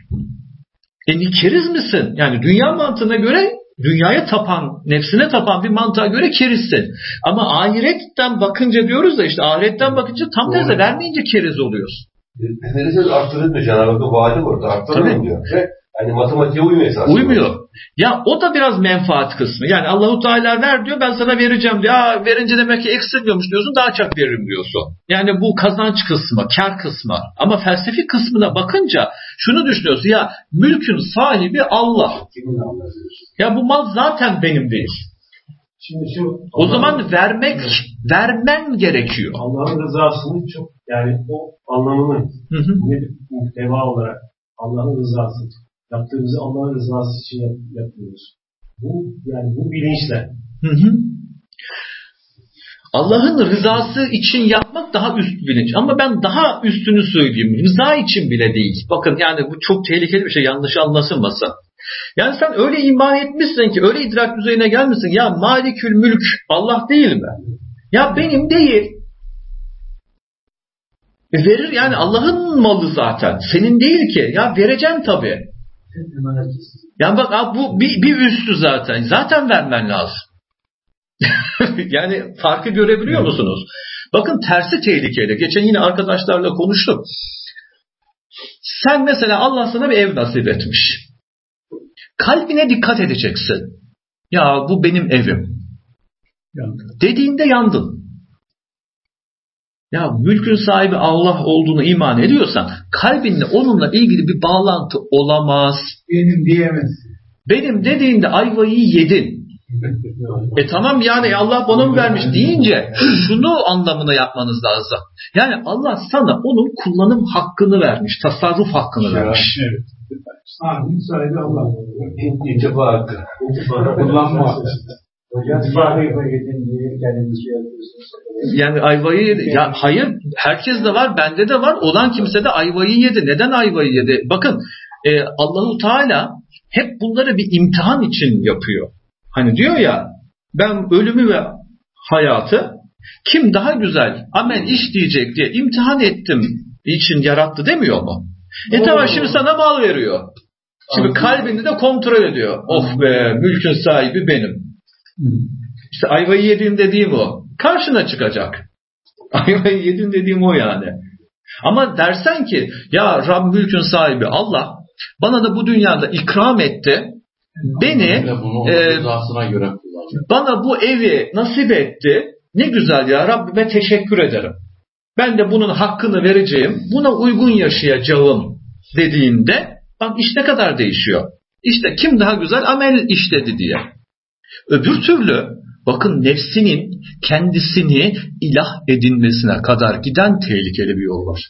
Keriz misin? Yani dünya mantığına göre dünyaya tapan, nefsine tapan bir mantığa göre kerizsin. Ama ahiretten bakınca diyoruz da işte ahiretten bakınca tam tersi vermeyince keriz oluyorsun. Nefes arttırılmıyor. Cenab-ı Hakk'ın vaadi var. Arttırılmıyor diyor. Yani matematiğe uymuyor esasında. Uymuyor. Ya o da biraz menfaat kısmı. Yani Allahu Teala ver diyor, ben sana vereceğim diyor. Verince demek ki eksilmiyormuş diyorsun, daha çok veririm diyorsun. Yani bu kazanç kısmı, kar kısmı. Ama felsefi kısmına bakınca şunu düşünüyorsun. Ya mülkün sahibi Allah. Ya bu mal zaten benim değil. Şimdi o zaman vermen gerekiyor. Allah'ın rızasını çok, yani o anlamını muhteva olarak Allah'ın rızası. Yaptığımızı Allah'ın rızası için yapıyoruz. Bu bilinçle. Allah'ın rızası için yapmak daha üst bilinç. Ama ben daha üstünü söyleyeyim. Rıza için bile değil. Bakın yani bu çok tehlikeli bir şey. Yanlış anlaşılmasın. Yani sen öyle iman etmişsin ki, öyle idrak düzeyine gelmişsin. Ya Malikül Mülk Allah değil mi? Ya benim değil. Verir yani, Allah'ın malı zaten. Senin değil ki. Ya vereceksin tabii. Yani bak bu bir üstü zaten. Zaten vermen lazım. Yani farkı görebiliyor musunuz? Bakın tersi tehlikeli. Geçen yine arkadaşlarla konuştum. Sen mesela Allah sana bir ev nasip etmiş. Kalbine dikkat edeceksin. Ya bu benim evim. Dediğinde yandın. Ya mülkün sahibi Allah olduğunu iman ediyorsan kalbinde onunla ilgili bir bağlantı olamaz. Benim diyemez. Benim dediğinde ayvayı yedin. Tamam yani Allah bana mı vermiş deyince şunu anlamına yapmanız lazım. Yani Allah sana onun kullanım hakkını vermiş. Tasarruf hakkını vermiş. Evet. Sahibin sahibi Allah. İntifa hakkı. Kullanma. Yani ayvayı ya hayır, herkes de var, bende de var. Olan kimse de ayvayı yedi. Neden ayvayı yedi? Bakın Allahu Teala hep bunları bir imtihan için yapıyor. Hani diyor ya, ben ölümü ve hayatı kim daha güzel amel işleyecek diye imtihan ettim için yarattı demiyor mu? Tamam, şimdi sana mal veriyor. Şimdi kalbini de kontrol ediyor. Of be, mülkün sahibi benim. İşte ayvayı yediğim dediğim o. Karşına çıkacak. Ayvayı yedim dediğim o yani. Ama dersen ki ya Rab mülkün sahibi Allah bana da bu dünyada ikram etti. Beni bana bu evi nasip etti. Ne güzel ya, Rabbime teşekkür ederim. Ben de bunun hakkını vereceğim. Buna uygun yaşayacağım dediğinde bak iş ne kadar değişiyor. İşte kim daha güzel amel işledi diye. Öbür türlü bakın nefsinin kendisini ilah edinmesine kadar giden tehlikeli bir yol var.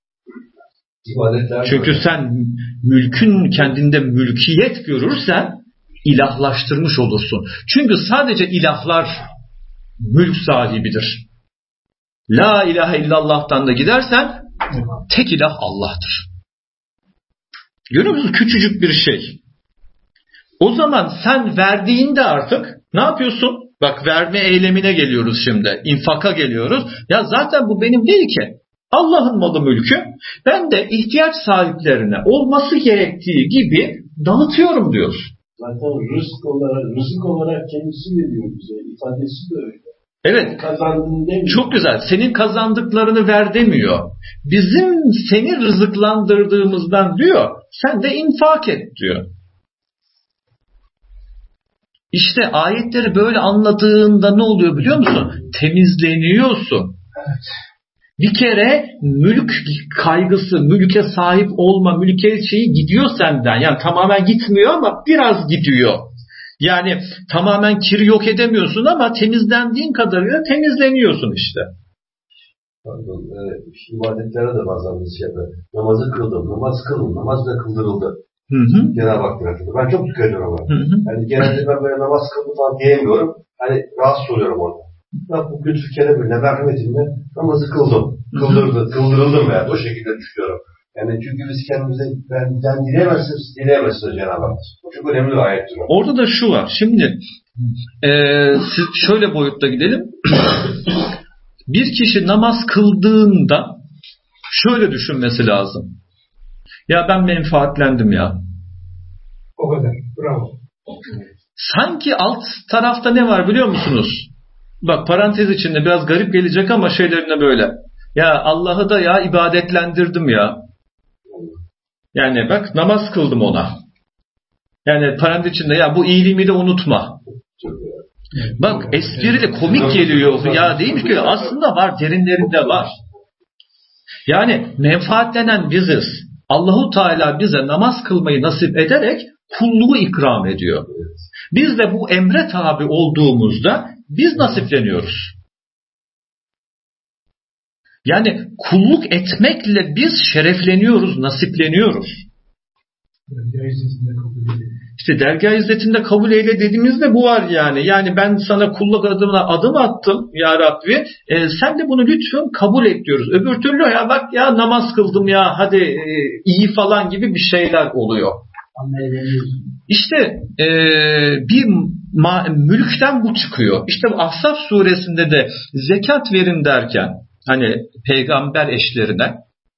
Çünkü sen mülkün kendinde mülkiyet görürsen ilahlaştırmış olursun. Çünkü sadece ilahlar mülk sahibidir. La ilahe illallah'tan da gidersen tek ilah Allah'tır. Görüyor musunuz? Küçücük bir şey. O zaman sen verdiğinde artık ne yapıyorsun? Bak verme eylemine geliyoruz şimdi. İnfaka geliyoruz. Ya zaten bu benim değil ki. Allah'ın malı mülkü. Ben de ihtiyaç sahiplerine olması gerektiği gibi dağıtıyorum diyor. Zaten rızık olarak kendisi veriyor bize. İfadesi de öyle. Evet. Kazandığını demiyor. Çok güzel. Senin kazandıklarını ver demiyor. Bizim seni rızıklandırdığımızdan diyor. Sen de infak et diyor. İşte ayetleri böyle anladığında ne oluyor biliyor musun? Temizleniyorsun. Evet. Bir kere mülk kaygısı, mülke sahip olma, mülke şeyi gidiyor senden. Yani tamamen gitmiyor ama biraz gidiyor. Yani tamamen kiri yok edemiyorsun ama temizlendiğin kadarıyla temizleniyorsun işte. İbadetlere de bazen biz şey yapıyor. Namazı kıldım, namaz kıldım, namaz da kıldırıldı. Cenab-ı Hak yaratıldı. Ben çok dikkat ediyorum ona. Yani genelde ben böyle namaz kıldım falan diyemiyorum. Hani rahatsız oluyorum orada. Bak bu lütfü keremle, merhametinle namazı kıldım. Kıldırıldım yani. O şekilde düşünüyorum. Yani çünkü biz kendimize benden dileyemezsiniz Cenab-ı Hak. O çok önemli bir ayettir. Orada da şu var. Şimdi siz şöyle boyutta gidelim. Bir kişi namaz kıldığında şöyle düşünmesi lazım. Ya ben menfaatlendim ya. O kadar. Bravo. Sanki alt tarafta ne var biliyor musunuz? Bak parantez içinde biraz garip gelecek ama şeylerine böyle. Ya Allah'ı da ya ibadetlendirdim ya. Yani bak namaz kıldım ona. Yani parantez içinde ya bu iyiliğimi de unutma. Bak esprili komik geliyor ya değil mi ki? Aslında var, derinlerinde var. Yani menfaatlenen biziz. Allahu Teala bize namaz kılmayı nasip ederek kulluğu ikram ediyor. Biz de bu emre tabi olduğumuzda biz nasipleniyoruz. Yani kulluk etmekle biz şerefleniyoruz, nasipleniyoruz. İşte dergâh izzetinde kabul eyle dediğimizde bu var yani. Yani ben sana kulluk adımına adım attım ya Rabbi. Sen de bunu lütfen kabul et diyoruz. Öbür türlü ya bak ya namaz kıldım ya hadi iyi falan gibi bir şeyler oluyor. İşte bir mülkten bu çıkıyor. İşte Ahzab suresinde de zekat verin derken hani peygamber eşlerine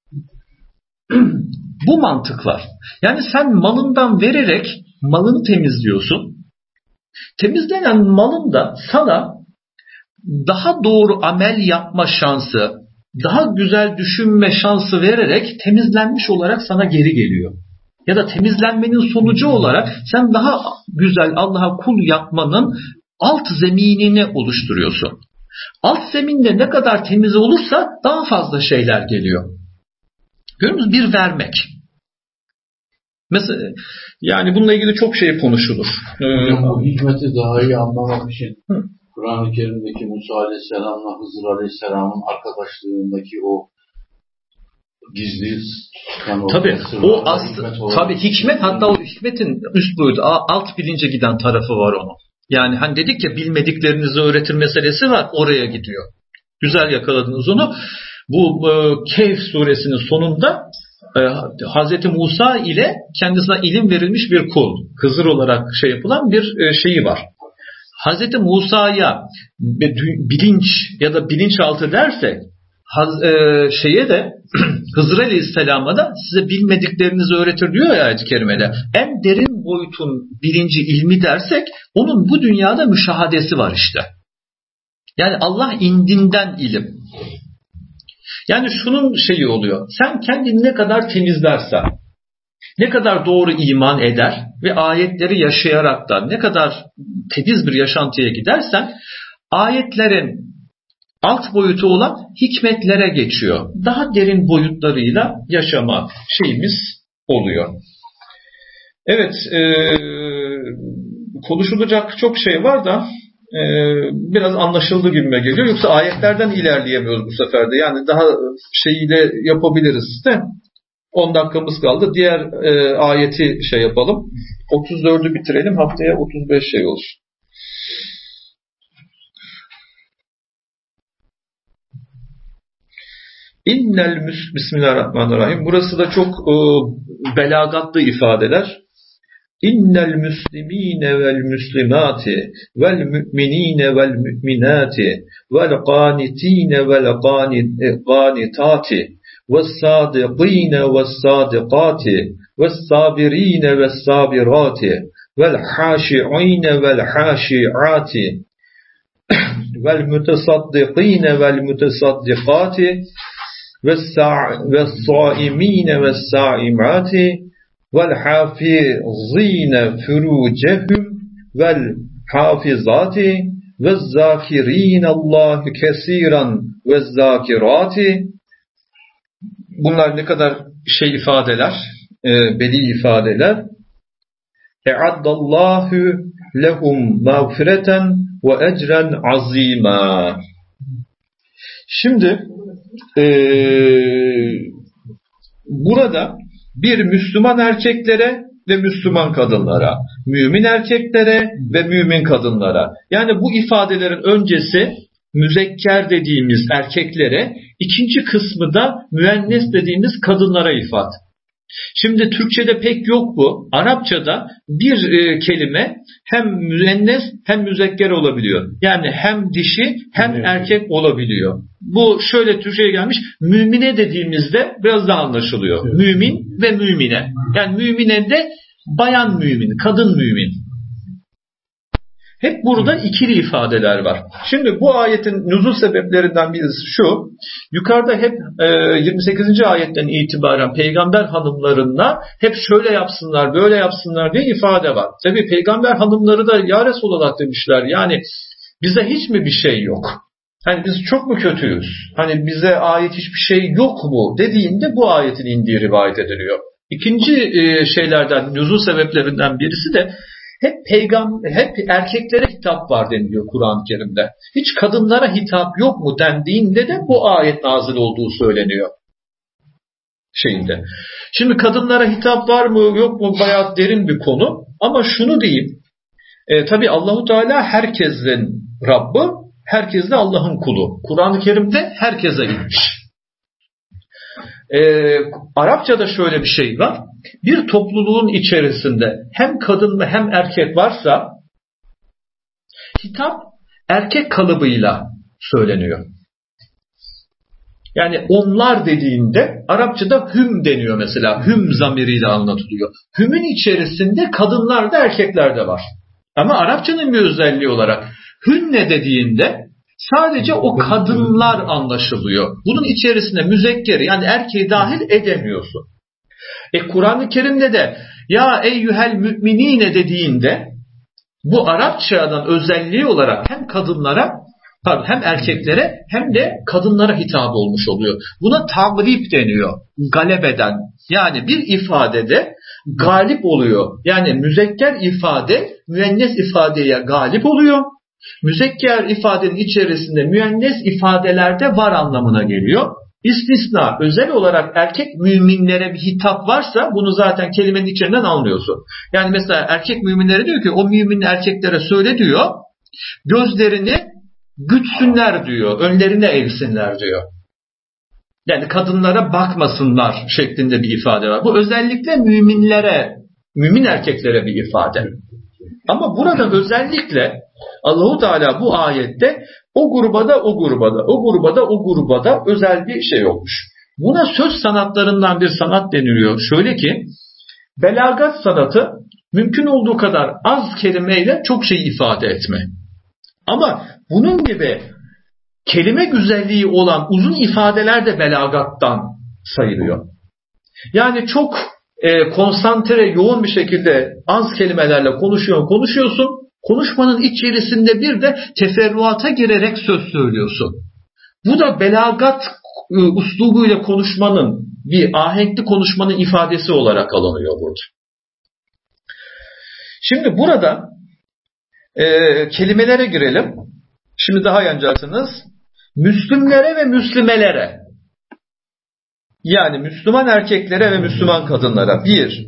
bu mantık var. Yani sen malından vererek malını temizliyorsun. Temizlenen malın da sana daha doğru amel yapma şansı, daha güzel düşünme şansı vererek temizlenmiş olarak sana geri geliyor. Ya da temizlenmenin sonucu olarak sen daha güzel Allah'a kul yapmanın alt zeminini oluşturuyorsun. Alt zeminde ne kadar temiz olursa daha fazla şeyler geliyor. Görüyor musunuz? Bir vermek. Mesela yani bununla ilgili çok şey konuşulur. Bu hikmeti daha iyi anlamak için Kur'an-ı Kerim'deki Musa Aleyhisselam'la Hızır Aleyhisselam'ın arkadaşlığındaki o gizli tabii o tabii hikmet, hatta o hikmetin üst boyutu, alt bilince giden tarafı var onun. Yani hani dedik ya bilmediklerinizi öğretir meselesi var, oraya gidiyor. Güzel yakaladınız onu. Bu Kehf suresinin sonunda Hazreti Musa ile kendisine ilim verilmiş bir kul, Hızır olarak şey yapılan bir şeyi var. Hazreti Musa'ya bilinç ya da bilinçaltı dersek şeye de Hızır Aleyhisselam'a da size bilmediklerinizi öğretir diyor ya ayet-i kerimede. En derin boyutun bilinci, ilmi dersek onun bu dünyada müşahadesi var işte. Yani Allah indinden ilim. Yani şunun şeyi oluyor. Sen kendini ne kadar temizlersen, ne kadar doğru iman eder ve ayetleri yaşayarak da ne kadar temiz bir yaşantıya gidersen ayetlerin alt boyutu olan hikmetlere geçiyor. Daha derin boyutlarıyla yaşama şeyimiz oluyor. Evet, konuşulacak çok şey var da biraz anlaşıldı gibime geliyor. Yoksa ayetlerden ilerleyemiyoruz bu sefer de. Yani daha şeyiyle yapabiliriz de 10 dakikamız kaldı. Diğer ayeti şey yapalım. 34'ü bitirelim. Haftaya 35 şey olur. Bismillahirrahmanirrahim. Burası da çok belagatlı ifadeler. İnnel müslimine vel müslimati vel müminine vel müminati vel qanitine vel qanitati ves sadikine ves sadikati ves sabirine ves sabirati vel haşi'ine vel haşi'ati vel mütesaddikine vel mütesaddikati ves saimine ves saimati وَالْحَافِظِينَ فُرُوجَهُمْ وَالْحَافِظَاتِ وَالذَّاكِرِينَ اللّٰهِ كَثِيرًا وَالذَّاكِرَاتِ. Bunlar ne kadar şey ifadeler, bedi ifadeler. اَعَدَّ اللّٰهُ لَهُمْ مَغْفِرَةً وَاَجْرًا عَظِيمًا. Şimdi burada bir Müslüman erkeklere ve Müslüman kadınlara, mümin erkeklere ve mümin kadınlara. Yani bu ifadelerin öncesi müzekker dediğimiz erkeklere, ikinci kısmı da müennes dediğimiz kadınlara ifade. Şimdi Türkçe'de pek yok bu. Arapçada bir kelime hem müennes hem müzekker olabiliyor. Yani hem dişi hem erkek olabiliyor. Bu şöyle Türkçe'ye gelmiş. Mümine dediğimizde biraz daha anlaşılıyor. Mümin ve mümine. Yani mümine de bayan mümin, kadın mümin. Hep burada ikili ifadeler var. Şimdi bu ayetin nüzul sebeplerinden birisi şu. Yukarıda hep 28. ayetten itibaren peygamber hanımlarına hep şöyle yapsınlar, böyle yapsınlar diye ifade var. Tabii peygamber hanımları da ya Resulallah demişler. Yani bize hiç mi bir şey yok? Hani biz çok mu kötüyüz? Hani bize ait hiçbir şey yok mu dediğinde bu ayetin indiği rivayet ediliyor. İkinci şeylerden, nüzul sebeplerinden birisi de hep erkeklere hitap var deniliyor Kur'an-ı Kerim'de. Hiç kadınlara hitap yok mu dendiğinde de bu ayet nazil olduğu söyleniyor. Şimdi kadınlara hitap var mı yok mu bayağı derin bir konu. Ama şunu diyeyim. Tabii Allahu Teala herkesin Rabbi, herkes de Allah'ın kulu. Kur'an-ı Kerim'de herkese inmiş. Arapçada şöyle bir şey var. Bir topluluğun içerisinde hem kadın ve hem erkek varsa hitap erkek kalıbıyla söyleniyor. Yani onlar dediğinde Arapçada hüm deniyor mesela. Hüm zamiriyle anlatılıyor. Hümün içerisinde kadınlar da erkekler de var. Ama Arapçanın bir özelliği olarak hünne dediğinde sadece o kadınlar anlaşılıyor. Bunun içerisinde müzekkeri yani erkeği dahil edemiyorsun. Kur'an-ı Kerim'de de ya eyyühel müminine dediğinde bu Arapçadan özelliği olarak hem kadınlara hem erkeklere hem de kadınlara hitap olmuş oluyor. Buna tagrip deniyor. Galebeden. Yani bir ifadede galip oluyor. Yani müzekker ifade müennes ifadeye galip oluyor. Müzekker ifadenin içerisinde müennes ifadelerde var anlamına geliyor. İstisna özel olarak erkek müminlere bir hitap varsa bunu zaten kelimenin içinden anlıyorsun. Yani mesela erkek müminlere diyor ki o mümin erkeklere söyle diyor. Gözlerini gütsünler diyor. Önlerine eğsinler diyor. Yani kadınlara bakmasınlar şeklinde bir ifade var. Bu özellikle müminlere, mümin erkeklere bir ifade. Ama burada özellikle Allahu Teala bu ayette o grubada özel bir şey olmuş. Buna söz sanatlarından bir sanat deniliyor. Şöyle ki belagat sanatı mümkün olduğu kadar az kelimeyle çok şey ifade etme. Ama bunun gibi kelime güzelliği olan uzun ifadeler de belagattan sayılıyor. Yani çok konsantre, yoğun bir şekilde az kelimelerle konuşuyorsun. Konuşmanın içerisinde bir de teferruata girerek söz söylüyorsun. Bu da belagat uslubuyla konuşmanın, bir ahenkli konuşmanın ifadesi olarak alınıyor burada. Şimdi burada kelimelere girelim. Şimdi daha yanacaksınız. Müslümlere ve müslimelere. Yani Müslüman erkeklere ve Müslüman kadınlara. Bir,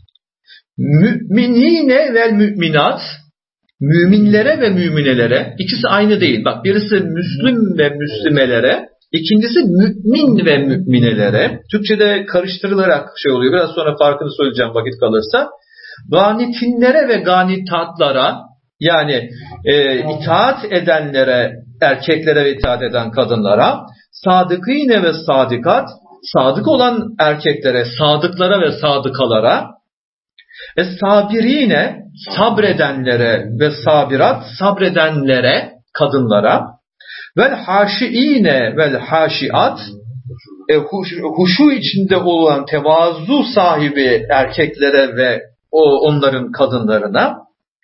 müminine ve müminat. Müminlere ve müminelere. İkisi aynı değil. Bak birisi Müslüm ve Müslimelere. İkincisi mümin ve müminelere. Türkçe'de karıştırılarak şey oluyor. Biraz sonra farkını söyleyeceğim vakit kalırsa. Ganitinlere ve ganitatlara. Yani itaat edenlere, erkeklere ve itaat eden kadınlara. Sadıkine ve sadikat. Sadık olan erkeklere, sadıklara ve sadıkalara. Sabirine, sabredenlere ve sabirat, sabredenlere, kadınlara. Vel haşiine vel haşiat, huşu içinde olan tevazu sahibi erkeklere ve onların kadınlarına.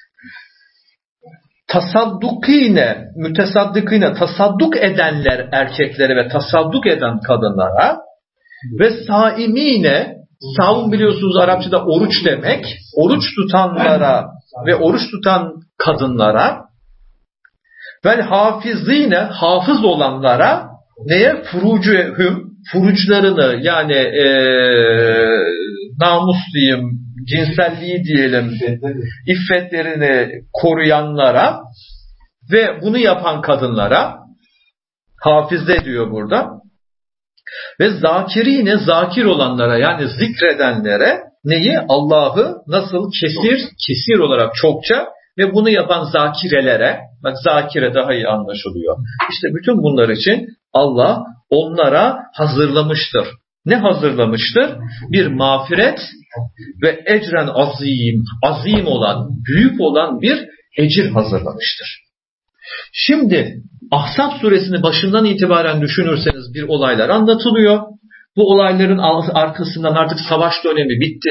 Tasaddukine, mütesaddikine, tasadduk edenler erkeklere ve tasadduk eden kadınlara. Ve saimine, savun biliyorsunuz Arapçada oruç demek. Oruç tutanlara ve oruç tutan kadınlara. Ve hafizine, hafız olanlara neye? Furucuhum, furuçlarını yani namus diyeyim, cinselliği diyelim, iffetlerini koruyanlara ve bunu yapan kadınlara, hafize diyor burada, ve zakirine, zakir olanlara, yani zikredenlere neyi? Allah'ı nasıl? Kesir olarak çokça ve bunu yapan zakirelere, bak zakire daha iyi anlaşılıyor. İşte bütün bunlar için Allah onlara hazırlamıştır. Ne hazırlamıştır? Bir mağfiret ve ecren azim olan, büyük olan bir ecir hazırlamıştır. Şimdi Ahzab suresini başından itibaren düşünürseniz bir olaylar anlatılıyor. Bu olayların arkasından artık savaş dönemi bitti.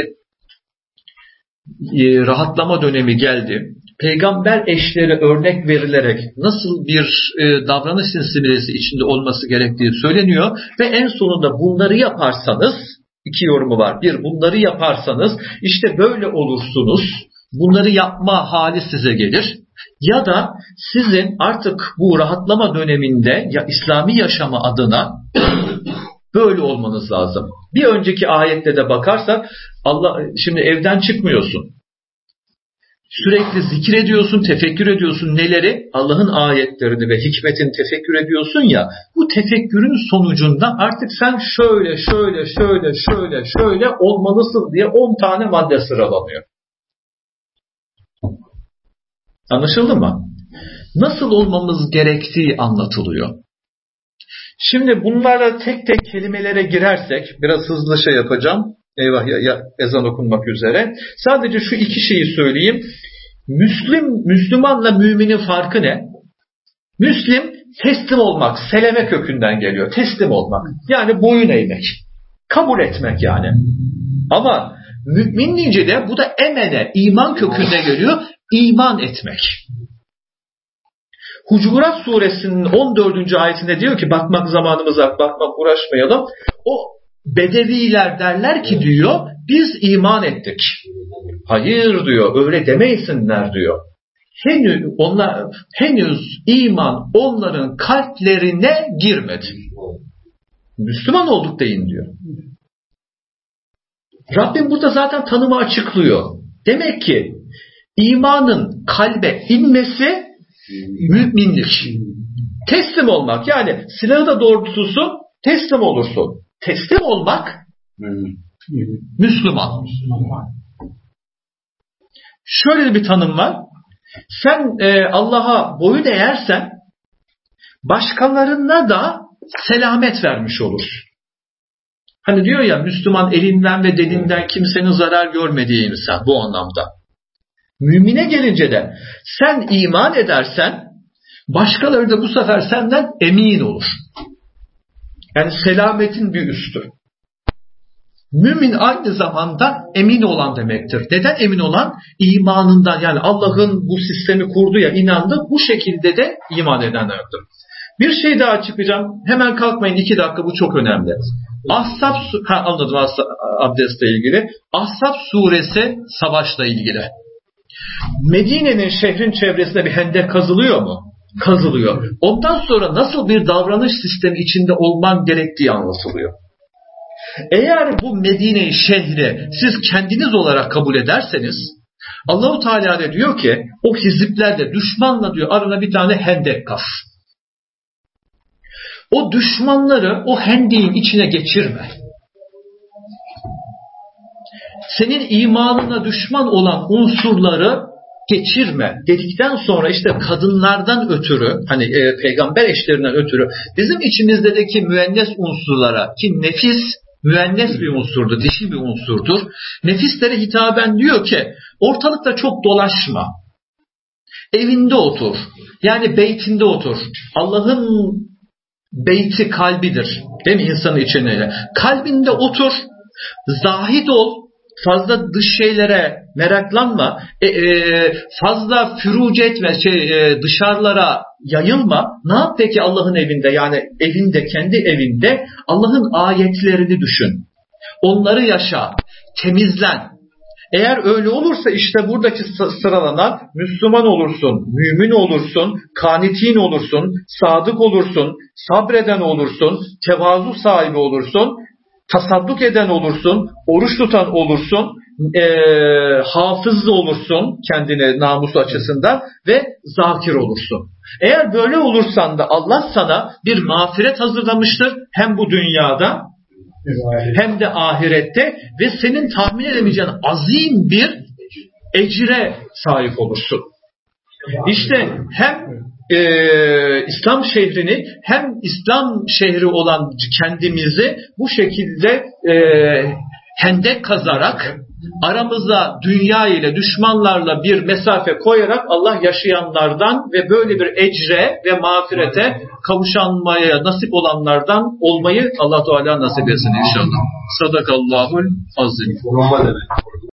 Rahatlama dönemi geldi. Peygamber eşleri örnek verilerek nasıl bir davranış silsilesi içinde olması gerektiği söyleniyor ve en sonunda bunları yaparsanız, iki yorumu var. Bir, bunları yaparsanız işte böyle olursunuz. Bunları yapma hali size gelir. Ya da sizin artık bu rahatlama döneminde ya İslami yaşamı adına böyle olmanız lazım. Bir önceki ayette de bakarsak Allah, şimdi evden çıkmıyorsun. Sürekli zikir ediyorsun, tefekkür ediyorsun neleri? Allah'ın ayetlerini ve hikmetini tefekkür ediyorsun ya. Bu tefekkürün sonucunda artık sen şöyle olmalısın diye 10 tane madde sıralanıyor. Anlaşıldı mı? Nasıl olmamız gerektiği anlatılıyor. Şimdi bunlarla tek tek kelimelere girersek, biraz hızlı yapacağım. Eyvah ya ezan okunmak üzere. Sadece şu iki şeyi söyleyeyim. Müslümanla müminin farkı ne? Müslim teslim olmak, seleme kökünden geliyor. Teslim olmak. Yani boyun eğmek. Kabul etmek yani. Ama mümin deyince de bu da emene, iman kökünden geliyor. İman etmek. Hucurat suresinin 14. ayetinde diyor ki, bakmak zamanımız var, bakmak uğraşmayalım. O bedeviler derler ki diyor, biz iman ettik. Hayır diyor, öyle demeyesinler diyor. Henüz iman onların kalplerine girmedi. Müslüman olduk deyin diyor. Rabbim burada zaten tanımı açıklıyor. Demek ki imanın kalbe inmesi müminlik. Teslim olmak, yani silahı da doğrultusun, teslim olursun. Teslim olmak Müslüman. Şöyle bir tanım var. Sen Allah'a boyun eğersen başkalarına da selamet vermiş olursun. Hani diyor ya, Müslüman elinden ve dilinden kimsenin zarar görmediği insan, bu anlamda. Mümine gelince de sen iman edersen başkaları da bu sefer senden emin olur. Yani selametin bir üstü. Mümin aynı zamanda emin olan demektir. Neden emin olan? İmanından, yani Allah'ın bu sistemi kurdu ya, inandı, bu şekilde de iman edenlerdir. Bir şey daha çıkacağım. Hemen kalkmayın, 2 dakika, bu çok önemli. Anladım, abdestle ilgili. Ahzab suresi savaşla ilgili. Medine'nin, şehrin çevresinde bir hendek kazılıyor mu? Kazılıyor. Ondan sonra nasıl bir davranış sistemi içinde olman gerektiği anlatılıyor. Eğer bu Medine-i şehri siz kendiniz olarak kabul ederseniz, Allah-u Teala da diyor ki, o hiziplerle, düşmanla diyor, arana bir tane hendek kaz. O düşmanları o hendeğin içine geçirme. Senin imanına düşman olan unsurları geçirme dedikten sonra işte kadınlardan ötürü, hani peygamber eşlerinden ötürü bizim içimizdeki müennes unsurlara, ki nefis müennes bir unsurdur, dişi bir unsurdur. Nefislere hitaben diyor ki, ortalıkta çok dolaşma. Evinde otur. Yani beytinde otur. Allah'ın beyti kalbidir. Değil mi insanın içine? Kalbinde otur. Zahid ol. Fazla dış şeylere meraklanma. Fazla fürûc etme. Dışarılara yayılma. Ne yap peki Allah'ın evinde? Yani evinde, kendi evinde Allah'ın ayetlerini düşün. Onları yaşa. Temizlen. Eğer öyle olursa işte buradaki sıralanan Müslüman olursun, mümin olursun, kanitin olursun, sadık olursun, sabreden olursun, tevazu sahibi olursun, tasadduk eden olursun, oruç tutan olursun, hafızlı olursun kendine namus açısından ve zakir olursun. Eğer böyle olursan da Allah sana bir mağfiret hazırlamıştır hem bu dünyada hem de ahirette ve senin tahmin edemeyeceğin azim bir ecre sahip olursun. İşte hem İslam şehrini hem İslam şehri olan kendimizi bu şekilde hendek kazarak aramıza dünya ile düşmanlarla bir mesafe koyarak Allah yaşayanlardan ve böyle bir ecre ve mağfirete kavuşanmaya nasip olanlardan olmayı Allah Teala nasip etsin inşallah. Sadakallahul azim.